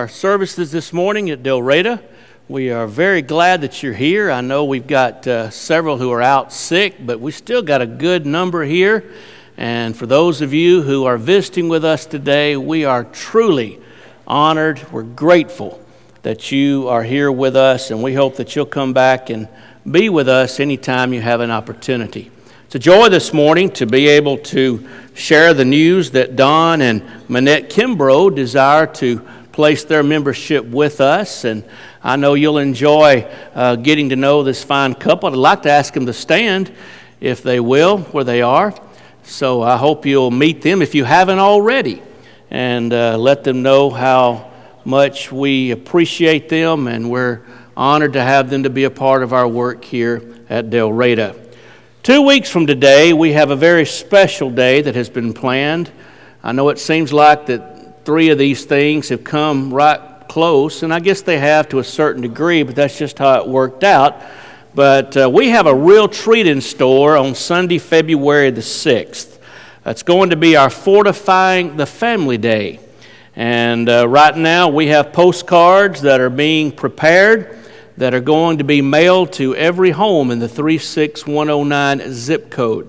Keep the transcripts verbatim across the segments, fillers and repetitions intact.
our services this morning at Delreta. We are very glad that you're here. I know we've got uh, several who are out sick, but we still got a good number here. And for those of you who are visiting with us today, we are truly honored. We're grateful that you are here with us, and we hope that you'll come back and be with us anytime you have an opportunity. It's a joy this morning to be able to share the news that Don and Manette Kimbrough desire to place their membership with us, and I know you'll enjoy uh, getting to know this fine couple. I'd like to ask them to stand, if they will, where they are. So I hope you'll meet them if you haven't already, and uh, let them know how much we appreciate them, and we're honored to have them to be a part of our work here at Delreta. Two weeks from today, we have a very special day that has been planned. I know it seems like that three of these things have come right close, and I guess they have to a certain degree, but that's just how it worked out. But uh, we have a real treat in store on Sunday, February the sixth. It's going to be our Fortifying the Family Day. And uh, right now we have postcards that are being prepared that are going to be mailed to every home in the three six one oh nine zip code.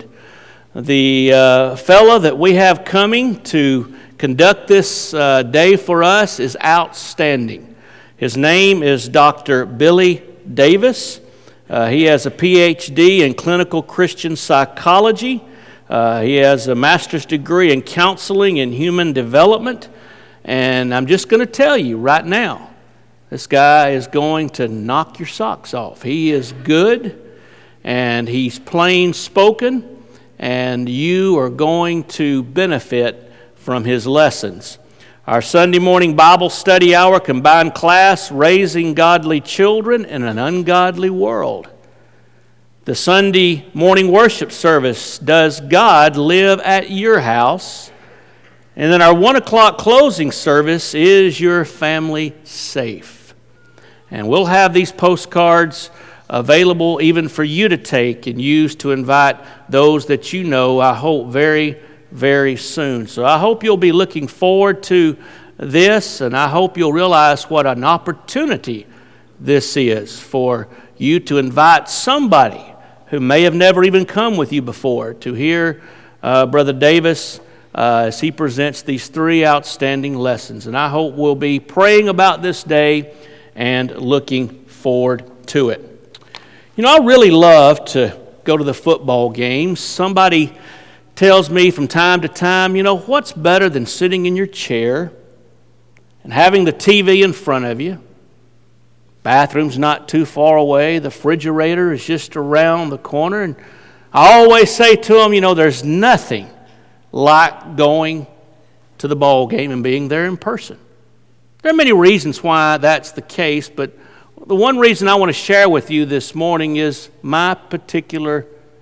The uh, fella that we have coming to conduct this uh, day for us is outstanding. His name is Doctor Billy Davis. Uh, he has a P H D in clinical Christian psychology. Uh, he has a master's degree in counseling and human development. And I'm just going to tell you right now, this guy is going to knock your socks off. He is good, and he's plain spoken, and you are going to benefit from his lessons. Our Sunday morning Bible study hour combined class, Raising Godly Children in an Ungodly World. The Sunday morning worship service, Does God Live at Your House? And then our one o'clock closing service, Is Your Family Safe? And we'll have these postcards available even for you to take and use to invite those that you know, I hope, very, very soon. So I hope you'll be looking forward to this, and I hope you'll realize what an opportunity this is for you to invite somebody who may have never even come with you before to hear uh, Brother Davis uh, as he presents these three outstanding lessons. And I hope we'll be praying about this day and looking forward to it. You know, I really love to go to the football games. Somebody tells me from time to time, you know, what's better than sitting in your chair and having the T V in front of you? Bathroom's not too far away. The refrigerator is just around the corner. And I always say to them, you know, there's nothing like going to the ball game and being there in person. There are many reasons why that's the case, but the one reason I want to share with you this morning is my particular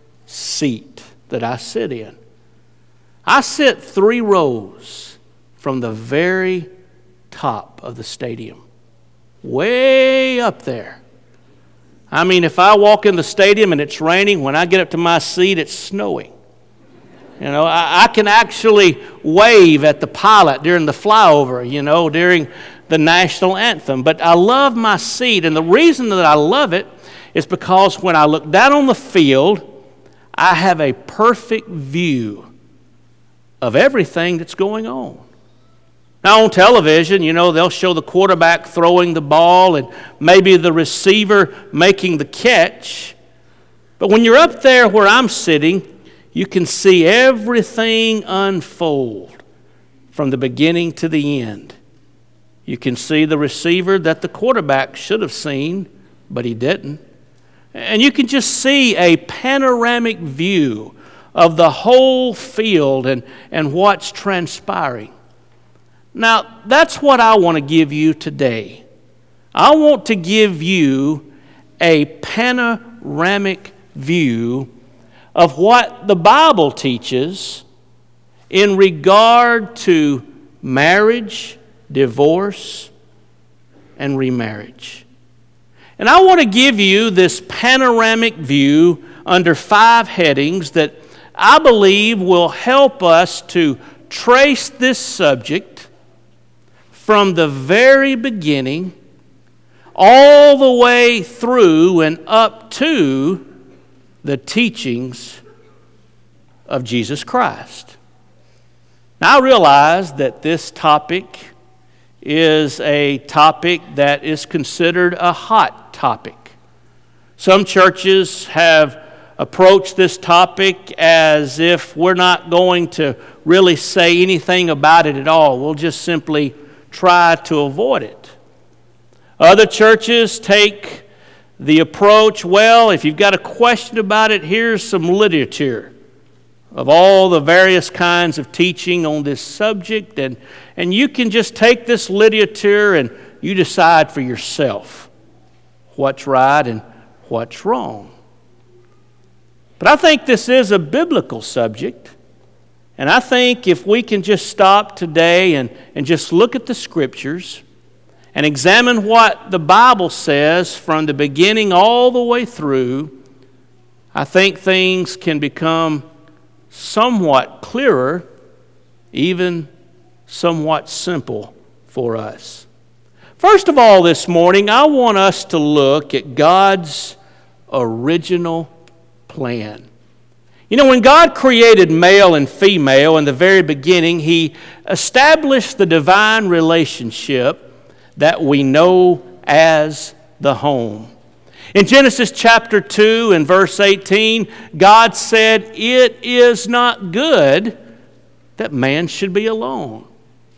seat that I sit in. I sit three rows from the very top of the stadium, way up there. I mean, if I walk in the stadium and it's raining, when I get up to my seat, it's snowing. You know, I, I can actually wave at the pilot during the flyover, you know, during the national anthem. But I love my seat, and the reason that I love it is because when I look down on the field, I have a perfect view of everything that's going on. Now on television, you know, they'll show the quarterback throwing the ball and maybe the receiver making the catch. But when you're up there where I'm sitting, you can see everything unfold from the beginning to the end. You can see the receiver that the quarterback should have seen, but he didn't. And you can just see a panoramic view of the whole field and, and what's transpiring. Now, that's what I want to give you today. I want to give you a panoramic view of what the Bible teaches in regard to marriage, divorce, and remarriage. And I want to give you this panoramic view under five headings that I believe will help us to trace this subject from the very beginning all the way through and up to the teachings of Jesus Christ. Now, I realize that this topic is a topic that is considered a hot topic. Some churches have approached this topic as if we're not going to really say anything about it at all. We'll just simply try to avoid it. Other churches take the approach, well, if you've got a question about it, here's some literature of all the various kinds of teaching on this subject, and, and you can just take this literature and you decide for yourself what's right and what's wrong. But I think this is a biblical subject, and I think if we can just stop today and, and just look at the Scriptures and examine what the Bible says from the beginning all the way through, I think things can become somewhat clearer, even somewhat simple for us. First of all, this morning, I want us to look at God's original plan. You know, when God created male and female in the very beginning, He established the divine relationship that we know as the home. In Genesis chapter two and verse eighteen, God said, "It is not good that man should be alone.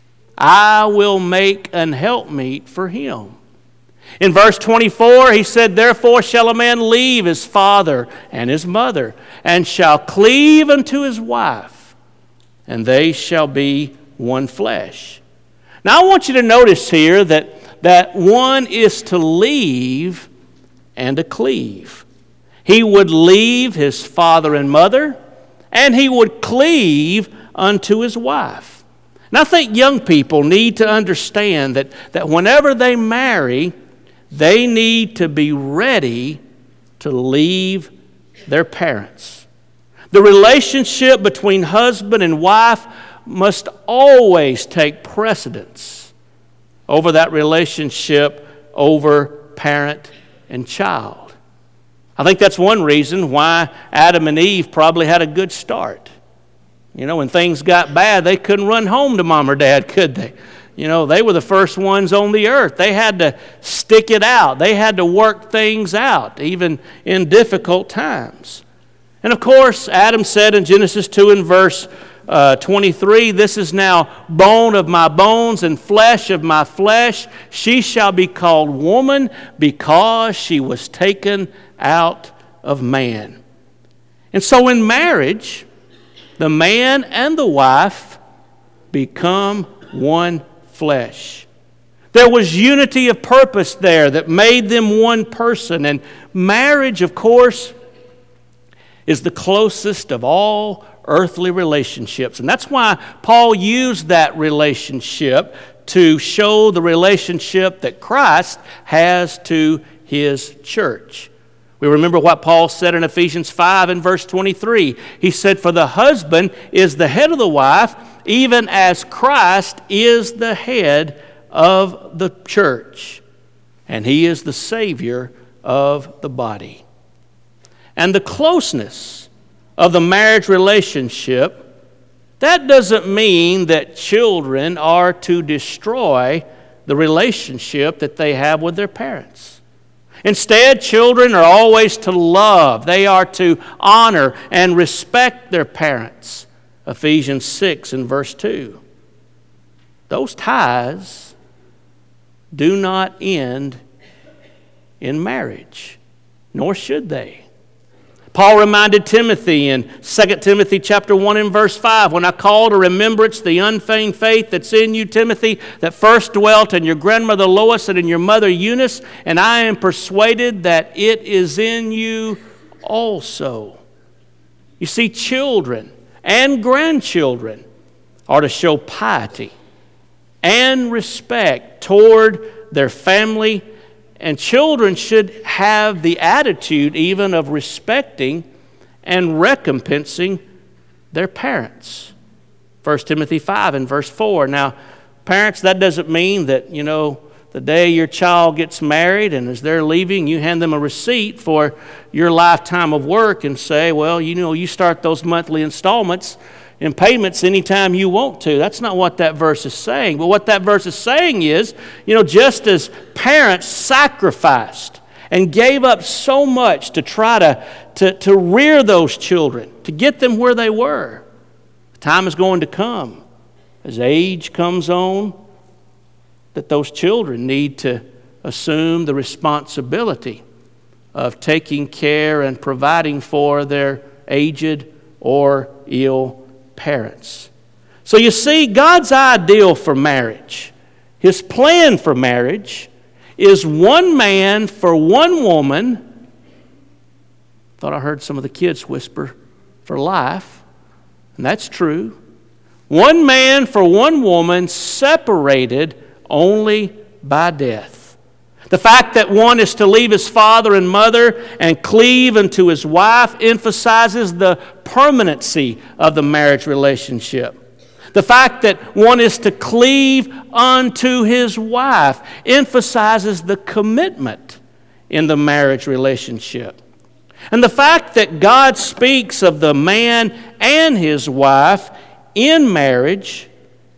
I will make an helpmeet for him." In verse twenty-four, He said, "Therefore shall a man leave his father and his mother, and shall cleave unto his wife, and they shall be one flesh." Now I want you to notice here that, that one is to leave and to cleave. He would leave his father and mother, and he would cleave unto his wife. And I think young people need to understand that, that whenever they marry, they need to be ready to leave their parents. The relationship between husband and wife must always take precedence over that relationship over parent and child. I think that's one reason why Adam and Eve probably had a good start. You know, when things got bad, they couldn't run home to mom or dad, could they? You know, they were the first ones on the earth. They had to stick it out. They had to work things out, even in difficult times. And of course, Adam said in Genesis two and verse uh, twenty-three, "This is now bone of my bones and flesh of my flesh. She shall be called woman because she was taken out of man." And so in marriage, the man and the wife become one flesh. There was unity of purpose there that made them one person. And marriage, of course, is the closest of all earthly relationships. And that's why Paul used that relationship to show the relationship that Christ has to His church. We remember what Paul said in Ephesians five and verse twenty-three. He said, "For the husband is the head of the wife, even as Christ is the head of the church, and He is the Savior of the body." And the closeness of the marriage relationship, that doesn't mean that children are to destroy the relationship that they have with their parents. Instead, children are always to love. They are to honor and respect their parents. Ephesians six and verse two. Those ties do not end in marriage, nor should they. Paul reminded Timothy in Second Timothy chapter one and verse five, "When I call to remembrance the unfeigned faith that's in you, Timothy, that first dwelt in your grandmother Lois and in your mother Eunice, and I am persuaded that it is in you also." You see, children and grandchildren are to show piety and respect toward their family. And children should have the attitude even of respecting and recompensing their parents. First Timothy five and verse four. Now, Parents, that doesn't mean that, you know, the day your child gets married and as they're leaving, you hand them a receipt for your lifetime of work and say, well, you know, you start those monthly installments and payments anytime you want to. That's not what that verse is saying. But what that verse is saying is, you know, just as parents sacrificed and gave up so much to try to, to, to rear those children, to get them where they were, the time is going to come, as age comes on, that those children need to assume the responsibility of taking care and providing for their aged or ill parents. So you see, God's ideal for marriage, His plan for marriage, is one man for one woman. Thought I heard some of the kids whisper, for life. And that's true. One man for one woman, separated only by death. The fact that one is to leave his father and mother and cleave unto his wife emphasizes the permanency of the marriage relationship. The fact that one is to cleave unto his wife emphasizes the commitment in the marriage relationship. And the fact that God speaks of the man and his wife in marriage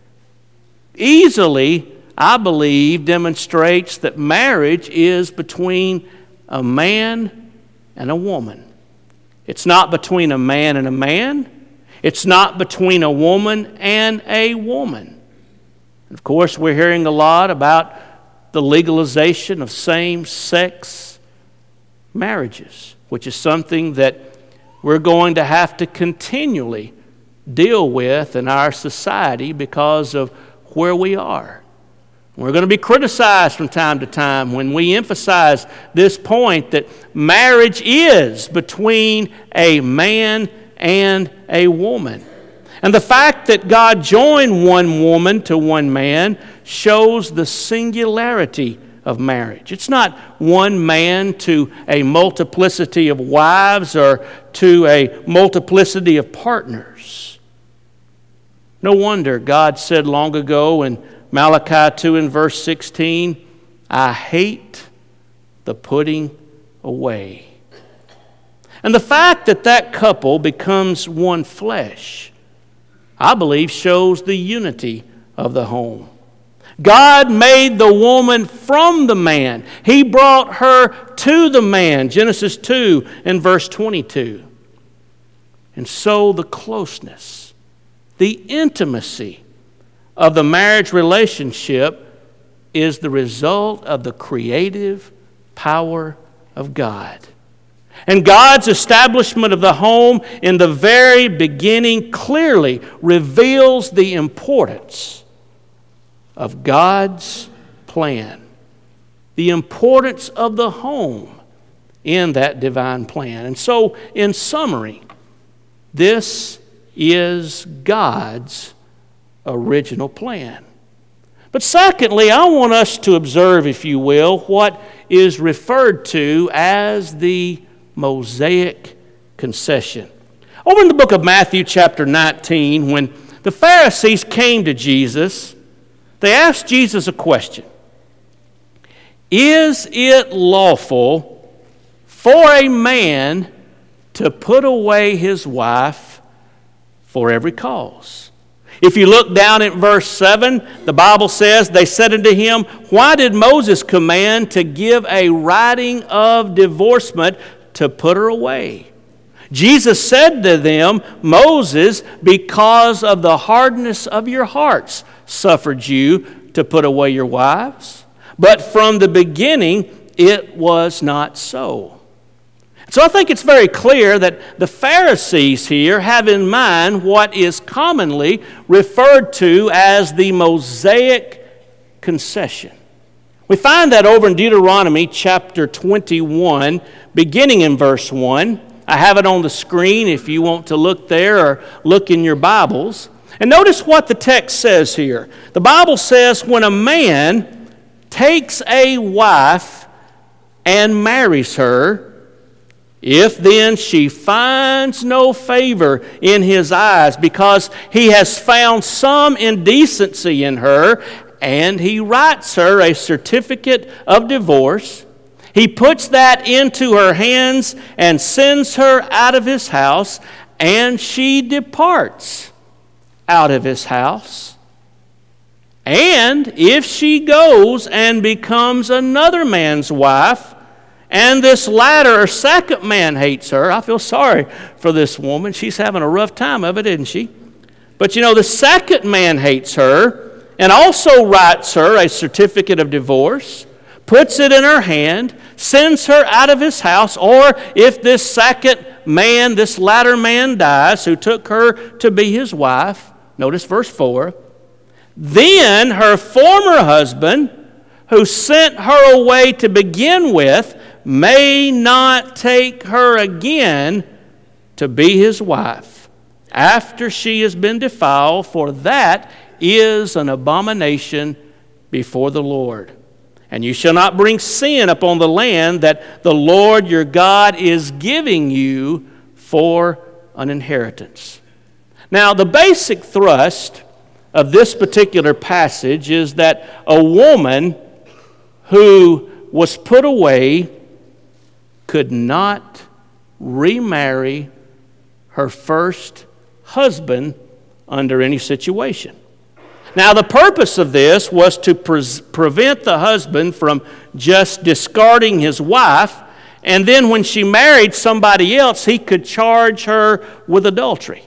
easily, I believe, demonstrates that marriage is between a man and a woman. It's not between a man and a man. It's not between a woman and a woman. And of course, we're hearing a lot about the legalization of same-sex marriages, which is something that we're going to have to continually deal with in our society because of where we are. We're going to be criticized from time to time when we emphasize this point that marriage is between a man and a woman. And the fact that God joined one woman to one man shows the singularity of marriage. It's not one man to a multiplicity of wives or to a multiplicity of partners. No wonder God said long ago in Malachi two and verse sixteen, I hate the putting away. And the fact that that couple becomes one flesh, I believe, shows the unity of the home. God made the woman from the man. He brought her to the man, Genesis two and verse twenty-two. And so the closeness, the intimacy of the marriage relationship is the result of the creative power of God. And God's establishment of the home in the very beginning clearly reveals the importance of God's plan, the importance of the home in that divine plan. And so, in summary, this is God's original plan. But secondly, I want us to observe, if you will, what is referred to as the Mosaic concession. Over in the book of Matthew chapter nineteen, when the Pharisees came to Jesus, they asked Jesus a question. Is it lawful for a man to put away his wife for every cause? If you look down at verse seven, the Bible says, they said unto him, why did Moses command to give a writing of divorcement to put her away? Jesus said to them, Moses, because of the hardness of your hearts, suffered you to put away your wives. But from the beginning, it was not so. So I think it's very clear that the Pharisees here have in mind what is commonly referred to as the Mosaic concession. We find that over in Deuteronomy chapter twenty-one, beginning in verse one. I have it on the screen if you want to look there or look in your Bibles. And notice what the text says here. The Bible says, when a man takes a wife and marries her, If then she finds no favor in his eyes, because he has found some indecency in her, and he writes her a certificate of divorce, he puts that into her hands and sends her out of his house, and she departs out of his house. And if she goes and becomes another man's wife, and this latter or second man hates her, I feel sorry for this woman. She's having a rough time of it, isn't she? But you know, the second man hates her and also writes her a certificate of divorce, puts it in her hand, sends her out of his house, or if this second man, this latter man dies, who took her to be his wife, notice verse four, then her former husband, who sent her away to begin with, may not take her again to be his wife after she has been defiled, for that is an abomination before the Lord. And you shall not bring sin upon the land that the Lord your God is giving you for an inheritance. Now, the basic thrust of this particular passage is that a woman who was put away could not remarry her first husband under any situation. Now, the purpose of this was to pre- prevent the husband from just discarding his wife, and then when she married somebody else, he could charge her with adultery.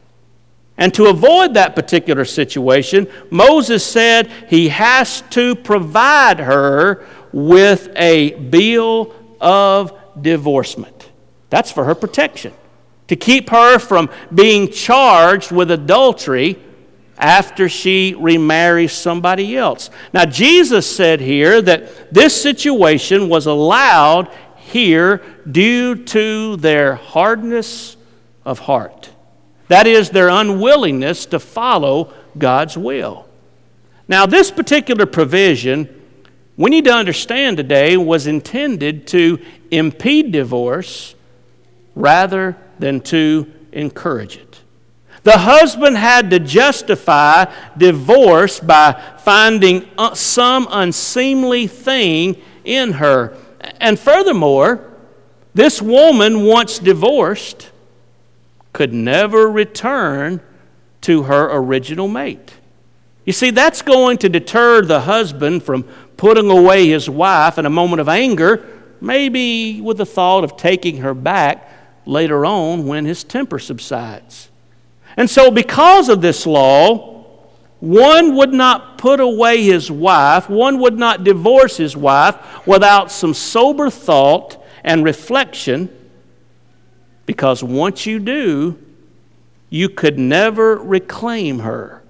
And to avoid that particular situation, Moses said he has to provide her with a bill of divorcement. That's for her protection, to keep her from being charged with adultery after she remarries somebody else. Now, Jesus said here that this situation was allowed here due to their hardness of heart. That is, their unwillingness to follow God's will. Now, this particular provision, we need to understand today, was intended to impede divorce rather than to encourage it. The husband had to justify divorce by finding some unseemly thing in her. And furthermore, this woman, once divorced, could never return to her original mate. You see, that's going to deter the husband from putting away his wife in a moment of anger, maybe with the thought of taking her back later on when his temper subsides. And so because of this law, one would not put away his wife, one would not divorce his wife without some sober thought and reflection, because once you do, you could never reclaim her,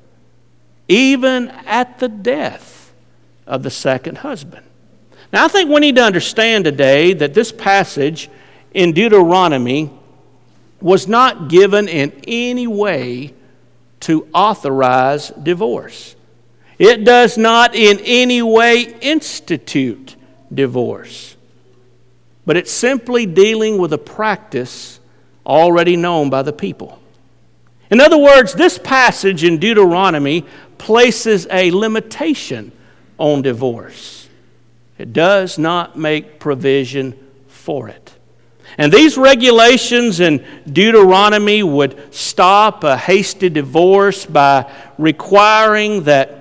even at the death of the second husband. Now, I think we need to understand today that this passage in Deuteronomy was not given in any way to authorize divorce. It does not in any way institute divorce, but it's simply dealing with a practice already known by the people. In other words, this passage in Deuteronomy places a limitation on divorce. It does not make provision for it. And these regulations in Deuteronomy would stop a hasty divorce by requiring that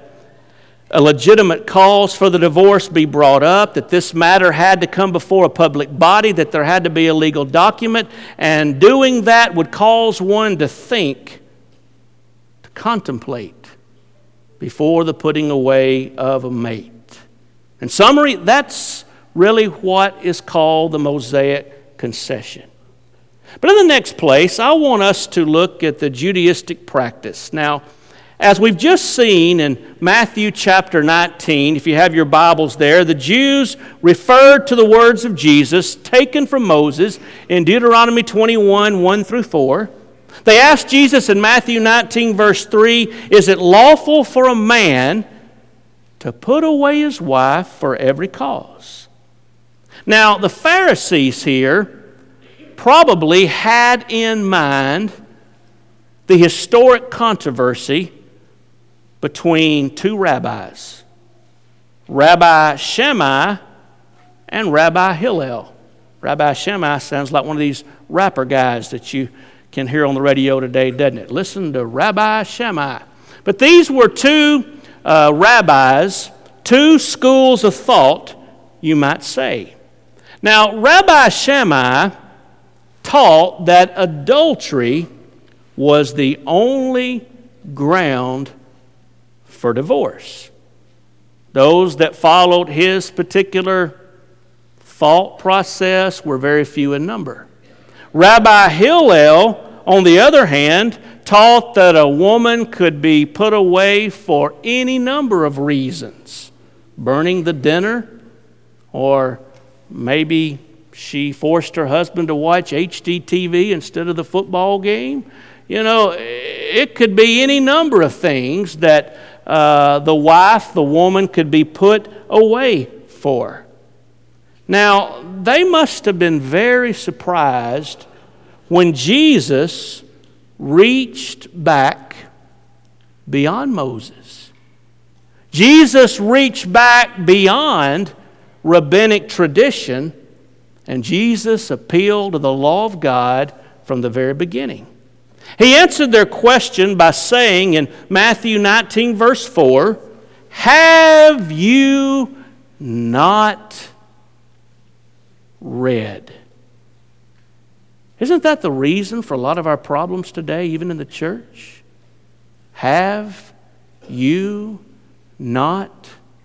a legitimate cause for the divorce be brought up, that this matter had to come before a public body, that there had to be a legal document, and doing that would cause one to think, to contemplate before the putting away of a mate. In summary, that's really what is called the Mosaic concession. But in the next place, I want us to look at the Judaistic practice. Now, as we've just seen in Matthew chapter nineteen, if you have your Bibles there, the Jews referred to the words of Jesus taken from Moses in Deuteronomy twenty-one, one through four. They asked Jesus in Matthew nineteen, verse three, is it lawful for a man to put away his wife for every cause? Now, the Pharisees here probably had in mind the historic controversy between two rabbis, Rabbi Shammai and Rabbi Hillel. Rabbi Shammai sounds like one of these rapper guys that you can hear on the radio today, doesn't it? Listen to Rabbi Shammai. But these were two uh, rabbis, two schools of thought, you might say. Now, Rabbi Shammai taught that adultery was the only ground for divorce. Those that followed his particular thought process were very few in number. Rabbi Hillel, on the other hand, taught that a woman could be put away for any number of reasons. Burning the dinner, or maybe she forced her husband to watch H D T V instead of the football game. You know, it could be any number of things that uh, the wife, the woman, could be put away for. Now, they must have been very surprised when Jesus reached back beyond Moses. Jesus reached back beyond rabbinic tradition, and Jesus appealed to the law of God from the very beginning. He answered their question by saying in Matthew nineteen, verse four, "Have you not read?" Isn't that the reason for a lot of our problems today, even in the church? Have you not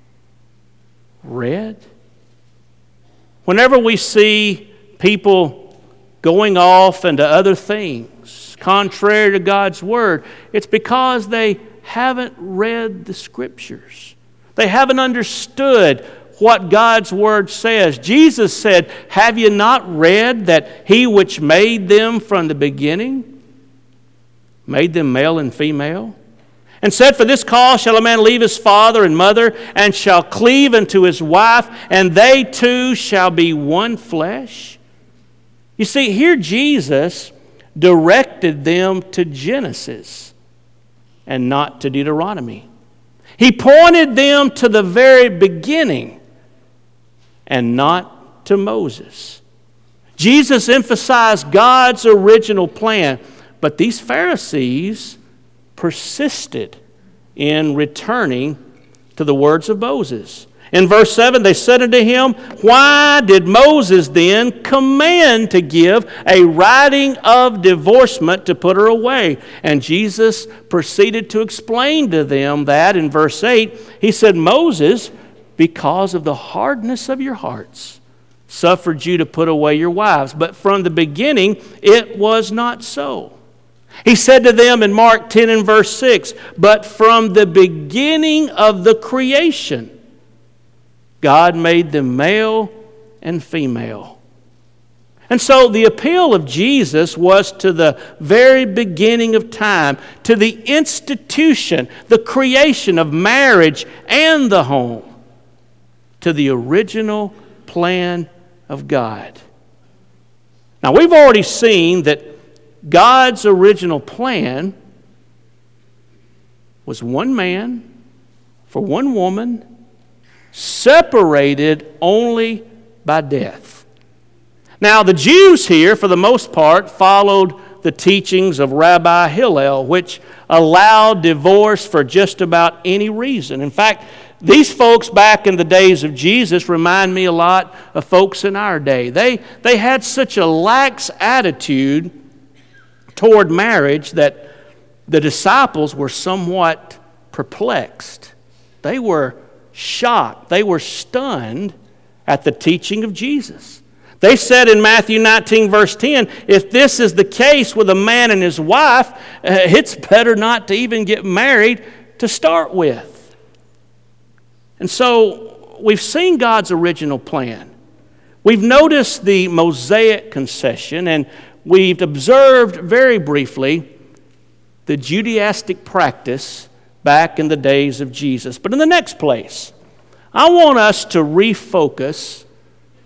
read? Whenever we see people going off into other things, contrary to God's Word, it's because they haven't read the Scriptures. They haven't understood what God's Word says. Jesus said, "Have you not read that He which made them from the beginning made them male and female? And said, For this cause shall a man leave his father and mother, and shall cleave unto his wife, and they two shall be one flesh." You see, here Jesus directed them to Genesis and not to Deuteronomy. He pointed them to the very beginning and not to Moses. Jesus emphasized God's original plan, but these Pharisees persisted in returning to the words of Moses. In verse seven, they said unto him, "Why did Moses then command to give a writing of divorcement to put her away?" And Jesus proceeded to explain to them that in verse eight, he said, "Moses, because of the hardness of your hearts, suffered you to put away your wives. But from the beginning it was not so." He said to them in Mark ten and verse six, "But from the beginning of the creation, God made them male and female." And so the appeal of Jesus was to the very beginning of time, to the institution, the creation of marriage and the home, to the original plan of God. Now, we've already seen that God's original plan was one man for one woman, separated only by death. Now, the Jews here, for the most part, followed the teachings of Rabbi Hillel, which allowed divorce for just about any reason. In fact, these folks back in the days of Jesus remind me a lot of folks in our day. They, they had such a lax attitude toward marriage that the disciples were somewhat perplexed. They were shocked. They were stunned at the teaching of Jesus. They said in Matthew nineteen, verse ten, if this is the case with a man and his wife, uh, it's better not to even get married to start with. And so we've seen God's original plan. We've noticed the Mosaic concession, and we've observed very briefly the Judaistic practice back in the days of Jesus. But in the next place, I want us to refocus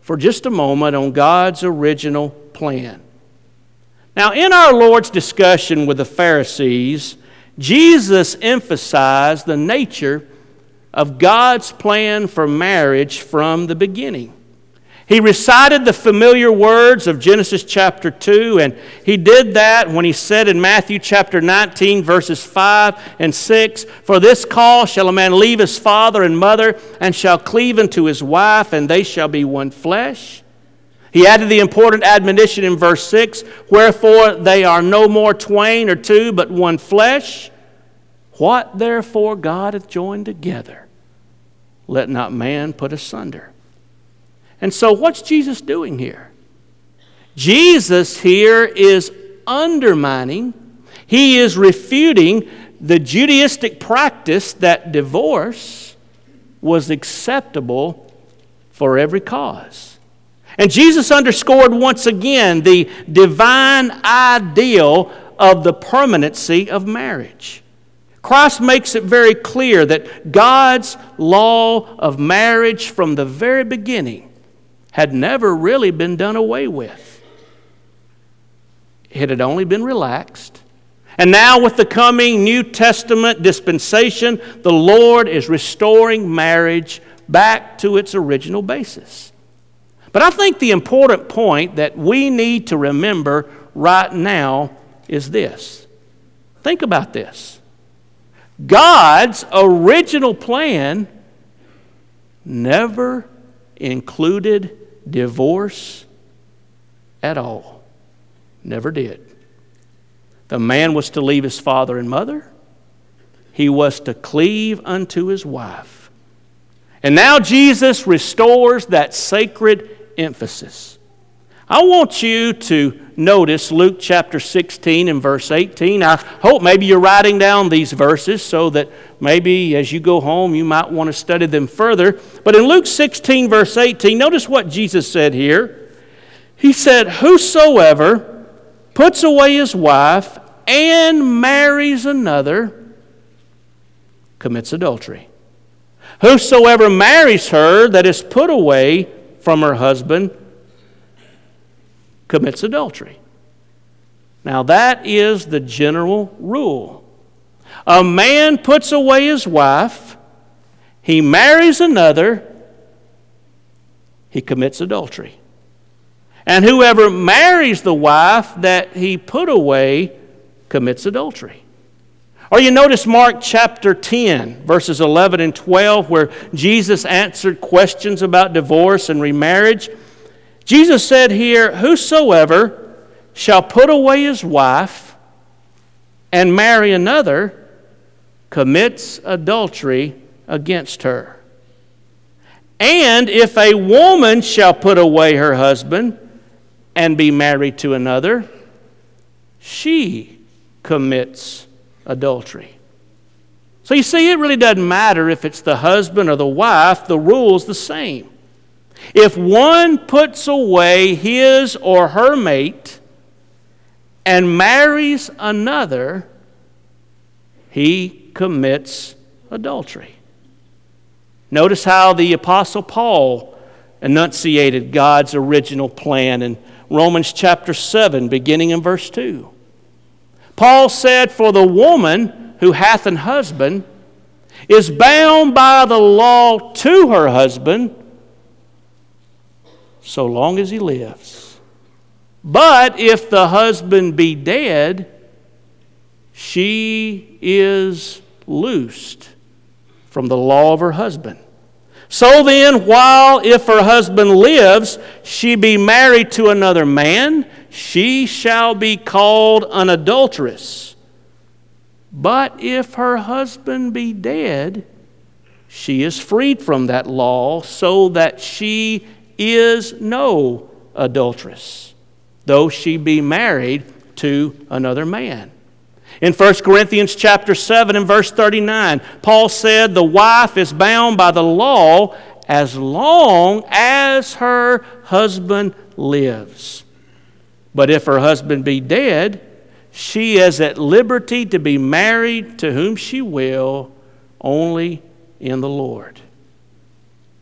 for just a moment on God's original plan. Now, in our Lord's discussion with the Pharisees, Jesus emphasized the nature of God's plan for marriage from the beginning. He recited the familiar words of Genesis chapter two, and he did that when he said in Matthew chapter nineteen, verses five and six, "For this cause shall a man leave his father and mother, and shall cleave unto his wife, and they shall be one flesh." He added the important admonition in verse six, "Wherefore they are no more twain or two, but one flesh. What therefore God hath joined together, let not man put asunder." And so what's Jesus doing here? Jesus here is undermining, he is refuting the Judaistic practice that divorce was acceptable for every cause. And Jesus underscored once again the divine ideal of the permanency of marriage. Christ makes it very clear that God's law of marriage from the very beginning had never really been done away with. It had only been relaxed. And now with the coming New Testament dispensation, the Lord is restoring marriage back to its original basis. But I think the important point that we need to remember right now is this. Think about this. God's original plan never included divorce at all. Never did. The man was to leave his father and mother. He was to cleave unto his wife. And now Jesus restores that sacred emphasis. I want you to notice Luke chapter sixteen and verse eighteen. I hope maybe you're writing down these verses so that maybe as you go home you might want to study them further. But in Luke sixteen verse eighteen, notice what Jesus said here. He said, "Whosoever puts away his wife and marries another commits adultery. Whosoever marries her that is put away from her husband commits adultery." Now that is the general rule. A man puts away his wife, he marries another, he commits adultery. And whoever marries the wife that he put away commits adultery. Or you notice Mark chapter ten, verses eleven and twelve, where Jesus answered questions about divorce and remarriage. Jesus said here, "Whosoever shall put away his wife and marry another commits adultery against her. And if a woman shall put away her husband and be married to another, she commits adultery." So you see, it really doesn't matter if it's the husband or the wife, the rule's the same. If one puts away his or her mate and marries another, he commits adultery. Notice how the Apostle Paul enunciated God's original plan in Romans chapter seven, beginning in verse two. Paul said, "For the woman who hath an husband is bound by the law to her husband so long as he lives. But if the husband be dead, she is loosed from the law of her husband. So then, while if her husband lives, she be married to another man, she shall be called an adulteress. But if her husband be dead, she is freed from that law, so that she is no adulteress, though she be married to another man." In First Corinthians chapter seven and verse thirty-nine, Paul said, "The wife is bound by the law as long as her husband lives. But if her husband be dead, she is at liberty to be married to whom she will, only in the Lord."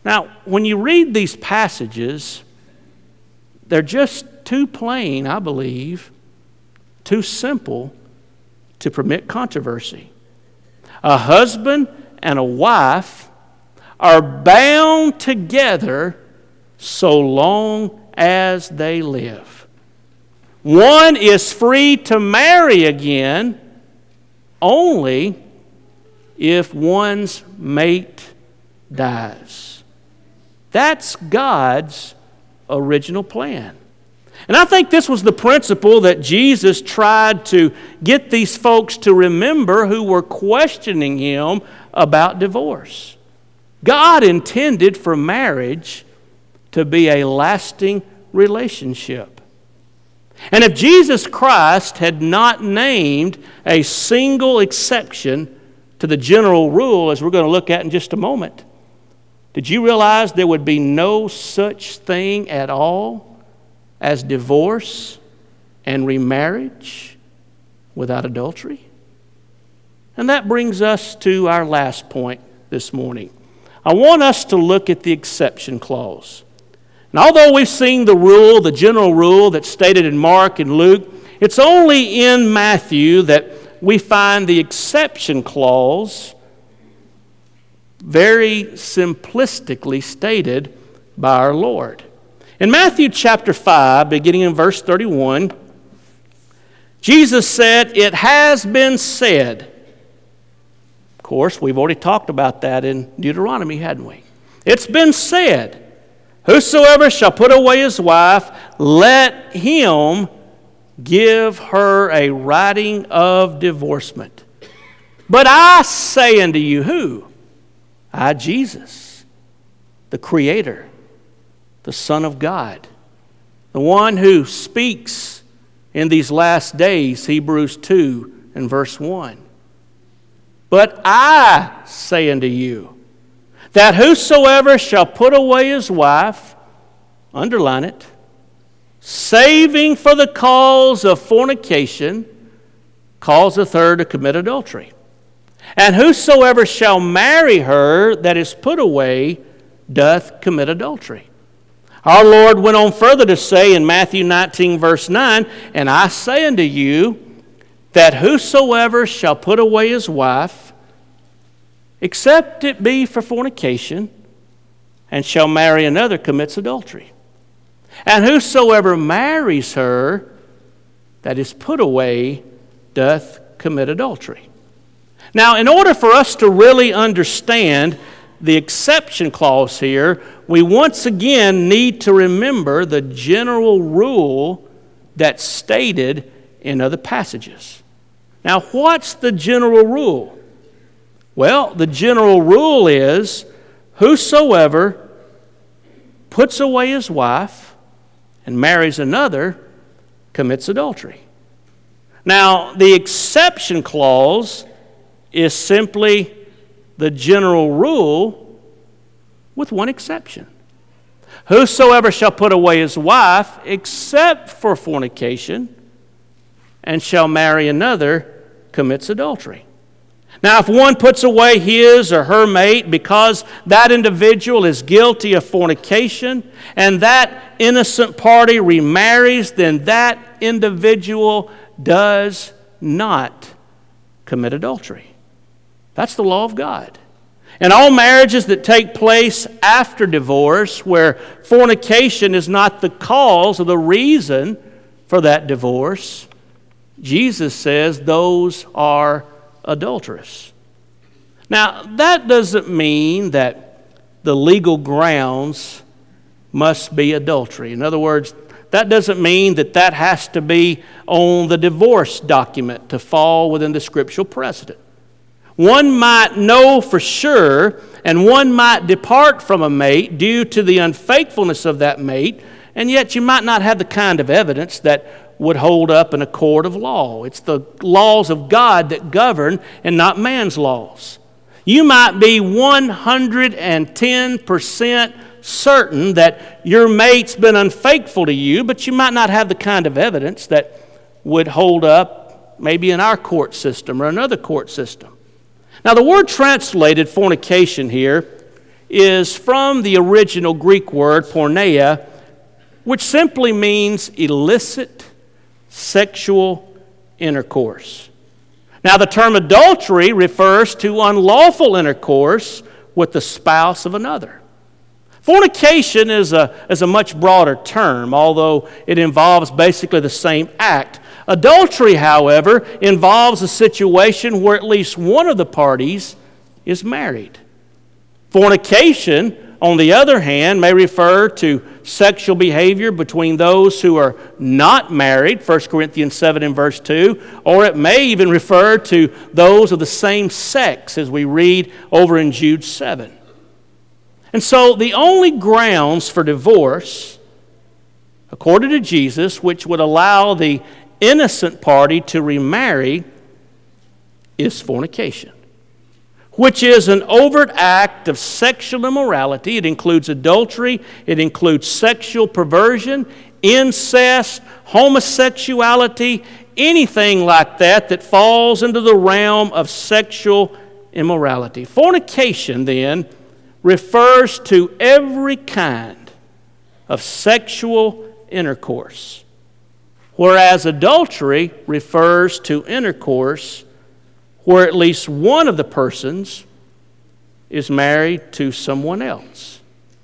Now, when you read these passages, they're just too plain, I believe, too simple to permit controversy. A husband and a wife are bound together so long as they live. One is free to marry again only if one's mate dies. That's God's original plan. And I think this was the principle that Jesus tried to get these folks to remember who were questioning him about divorce. God intended for marriage to be a lasting relationship. And if Jesus Christ had not named a single exception to the general rule, as we're going to look at in just a moment, did you realize there would be no such thing at all as divorce and remarriage without adultery? And that brings us to our last point this morning. I want us to look at the exception clause. And although we've seen the rule, the general rule that's stated in Mark and Luke, it's only in Matthew that we find the exception clause very simplistically stated by our Lord. In Matthew chapter five, beginning in verse thirty-one, Jesus said, "It has been said." Of course, we've already talked about that in Deuteronomy, hadn't we? It's been said, "Whosoever shall put away his wife, let him give her a writing of divorcement. But I say unto you," who? I, Jesus, the Creator, the Son of God, the one who speaks in these last days, Hebrews two and verse one. "But I say unto you, that whosoever shall put away his wife," underline it, "saving for the cause of fornication, causeth her to commit adultery. And whosoever shall marry her that is put away doth commit adultery." Our Lord went on further to say in Matthew nineteen verse nine, "And I say unto you, that whosoever shall put away his wife, except it be for fornication, and shall marry another, commits adultery. And whosoever marries her that is put away doth commit adultery." Now, in order for us to really understand the exception clause here, we once again need to remember the general rule that's stated in other passages. Now, what's the general rule? Well, the general rule is, whosoever puts away his wife and marries another commits adultery. Now, the exception clause is simply the general rule with one exception. Whosoever shall put away his wife except for fornication and shall marry another commits adultery. Now, if one puts away his or her mate because that individual is guilty of fornication and that innocent party remarries, then that individual does not commit adultery. That's the law of God. And all marriages that take place after divorce, where fornication is not the cause or the reason for that divorce, Jesus says those are adulterous. Now, that doesn't mean that the legal grounds must be adultery. In other words, that doesn't mean that that has to be on the divorce document to fall within the scriptural precedent. One might know for sure, and one might depart from a mate due to the unfaithfulness of that mate, and yet you might not have the kind of evidence that would hold up in a court of law. It's the laws of God that govern and not man's laws. You might be one hundred ten percent certain that your mate's been unfaithful to you, but you might not have the kind of evidence that would hold up maybe in our court system or another court system. Now, the word translated fornication here is from the original Greek word porneia, which simply means illicit sexual intercourse. Now, the term adultery refers to unlawful intercourse with the spouse of another. Fornication is a, is a much broader term, although it involves basically the same act. Adultery, however, involves a situation where at least one of the parties is married. Fornication, on the other hand, may refer to sexual behavior between those who are not married, First Corinthians seven and verse two, or it may even refer to those of the same sex, as we read over in Jude seven. And so the only grounds for divorce, according to Jesus, which would allow the innocent party to remarry, is fornication, which is an overt act of sexual immorality. It includes adultery, it includes sexual perversion, incest, homosexuality, anything like that that falls into the realm of sexual immorality. Fornication, then, refers to every kind of sexual intercourse, whereas adultery refers to intercourse where at least one of the persons is married to someone else.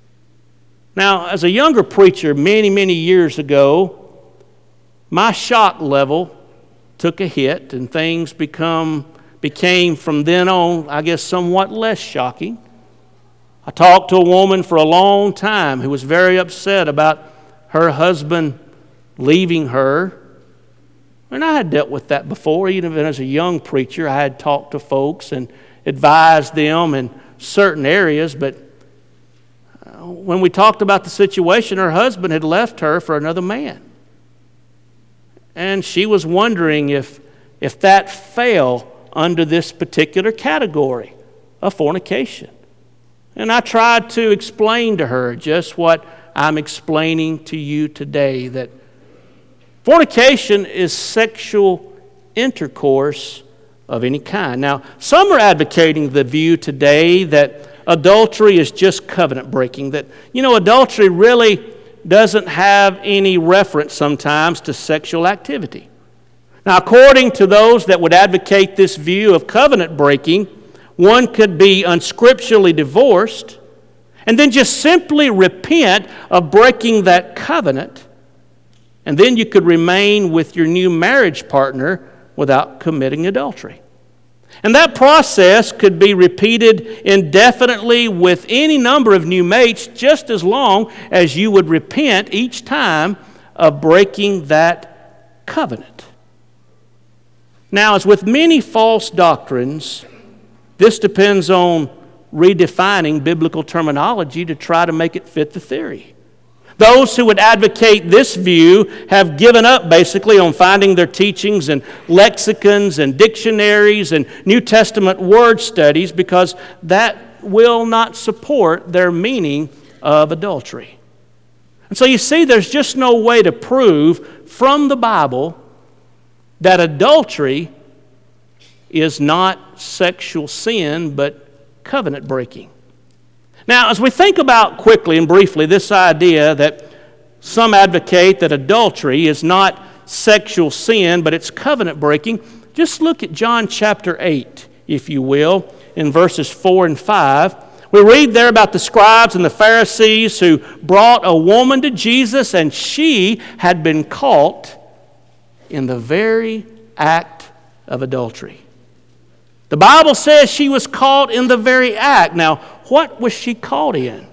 Now, as a younger preacher many, many years ago, my shock level took a hit and things become, became from then on, I guess, somewhat less shocking. I talked to a woman for a long time who was very upset about her husband leaving her. And I had dealt with that before. Even as a young preacher, I had talked to folks and advised them in certain areas. But when we talked about the situation, her husband had left her for another man. And she was wondering if, if that fell under this particular category of fornication. And I tried to explain to her just what I'm explaining to you today, that fornication is sexual intercourse of any kind. Now, some are advocating the view today that adultery is just covenant breaking, that, you know, adultery really doesn't have any reference sometimes to sexual activity. Now, according to those that would advocate this view of covenant breaking, one could be unscripturally divorced and then just simply repent of breaking that covenant, and then you could remain with your new marriage partner without committing adultery. And that process could be repeated indefinitely with any number of new mates, just as long as you would repent each time of breaking that covenant. Now, as with many false doctrines, this depends on redefining biblical terminology to try to make it fit the theory. Those who would advocate this view have given up basically on finding their teachings in lexicons and dictionaries and New Testament word studies, because that will not support their meaning of adultery. And so you see, there's just no way to prove from the Bible that adultery is not sexual sin, but covenant breaking. Now, as we think about quickly and briefly this idea that some advocate that adultery is not sexual sin, but it's covenant breaking, just look at John chapter eight, if you will, in verses four and five. We read there about the scribes and the Pharisees who brought a woman to Jesus, and she had been caught in the very act of adultery. The Bible says she was caught in the very act. Now, what was she caught in?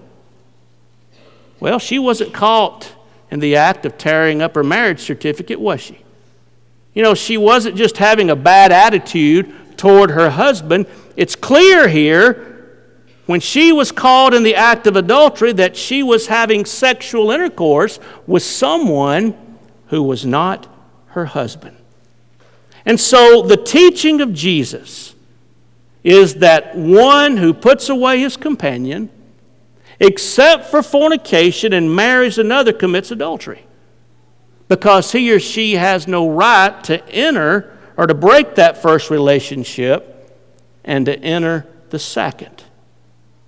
Well, she wasn't caught in the act of tearing up her marriage certificate, was she? You know, she wasn't just having a bad attitude toward her husband. It's clear here, when she was caught in the act of adultery, that she was having sexual intercourse with someone who was not her husband. And so the teaching of Jesus is that one who puts away his companion, except for fornication, and marries another commits adultery, because he or she has no right to enter or to break that first relationship and to enter the second.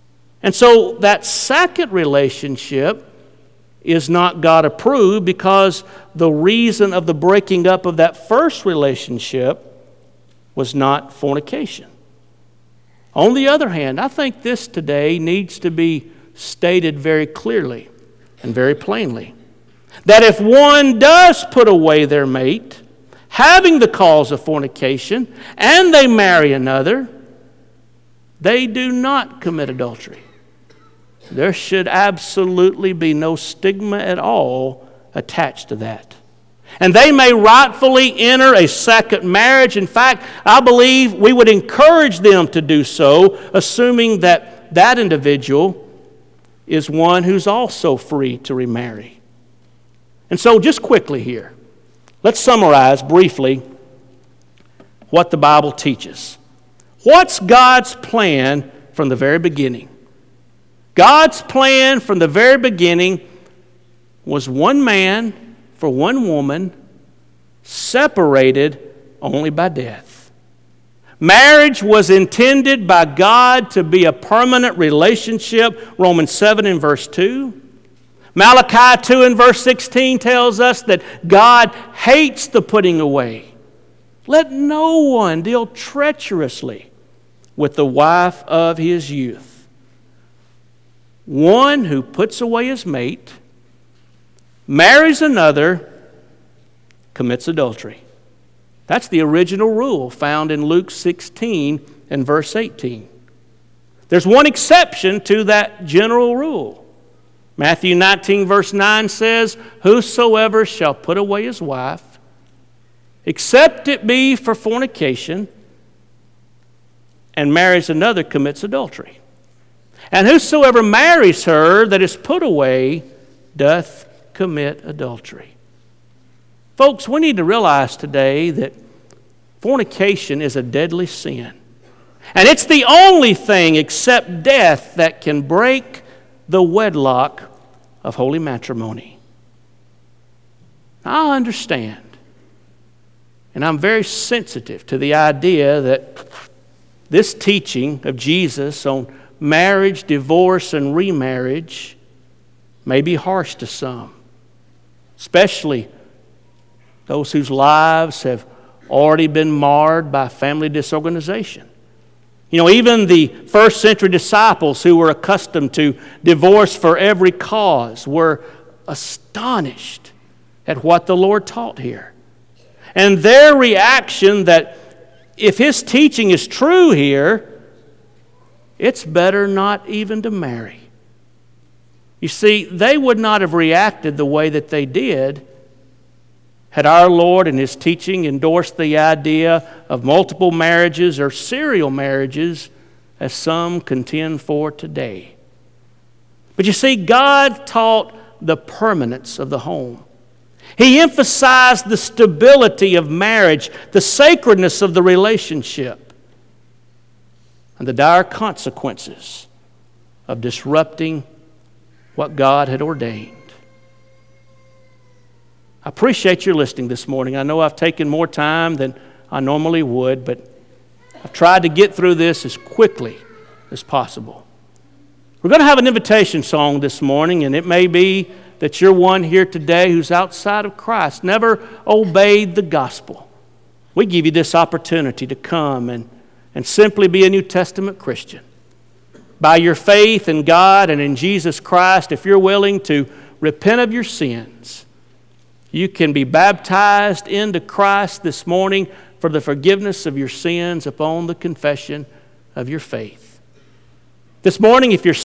And so that second relationship is not God approved because the reason of the breaking up of that first relationship was not fornication. On the other hand, I think this today needs to be stated very clearly and very plainly. That if one does put away their mate, having the cause of fornication, and they marry another, they do not commit adultery. There should absolutely be no stigma at all attached to that. And they may rightfully enter a second marriage. In fact, I believe we would encourage them to do so, assuming that that individual is one who's also free to remarry. And so just quickly here, let's summarize briefly what the Bible teaches. What's God's plan from the very beginning? God's plan from the very beginning was one man for one woman, separated only by death. Marriage was intended by God to be a permanent relationship, Romans seven and verse two. Malachi two and verse sixteen tells us that God hates the putting away. Let no one deal treacherously with the wife of his youth. One who puts away his mate, marries another, commits adultery. That's the original rule found in Luke sixteen and verse eighteen. There's one exception to that general rule. Matthew nineteen verse nine says, "Whosoever shall put away his wife, except it be for fornication, and marries another, commits adultery. And whosoever marries her that is put away doth commit adultery." Folks, we need to realize today that fornication is a deadly sin. And it's the only thing except death that can break the wedlock of holy matrimony. I understand, and I'm very sensitive to the idea that this teaching of Jesus on marriage, divorce, and remarriage may be harsh to some, especially those whose lives have already been marred by family disorganization. You know, even the first century disciples who were accustomed to divorce for every cause were astonished at what the Lord taught here. And their reaction that if his teaching is true here, it's better not even to marry. You see, they would not have reacted the way that they did had our Lord in his teaching endorsed the idea of multiple marriages or serial marriages as some contend for today. But you see, God taught the permanence of the home. He emphasized the stability of marriage, the sacredness of the relationship, and the dire consequences of disrupting what God had ordained. I appreciate your listening this morning. I know I've taken more time than I normally would, but I've tried to get through this as quickly as possible. We're going to have an invitation song this morning, and it may be that you're one here today who's outside of Christ, never obeyed the gospel. We give you this opportunity to come and, and simply be a New Testament Christian. By your faith in God and in Jesus Christ, if you're willing to repent of your sins, you can be baptized into Christ this morning for the forgiveness of your sins upon the confession of your faith. This morning, if you're